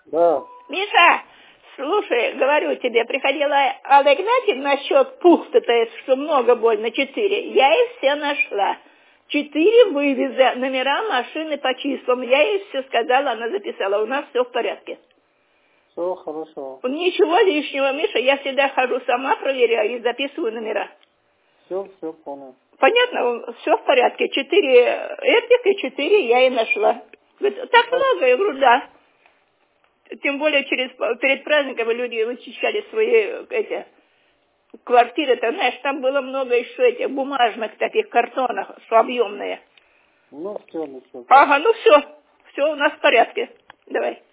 Да. Миша, слушай, говорю тебе, приходила Алла Игнатьевна насчет пухта, то есть, что много больно, 4. Я их все нашла. 4 вывеза, номера машины по числам. Я ей все сказала, она записала. У нас все в порядке. Все хорошо. Ничего лишнего, Миша, я всегда хожу сама, проверяю и записываю номера. Все понял. Понятно, все в порядке. 4 этих и 4 я и нашла. Говорит, так много, я говорю, да. Тем более перед праздником люди вычищали свои квартиры-то, знаешь, там было много еще этих бумажных таких картонов, что объемные. Ну все. Ага, ну все у нас в порядке. Давай.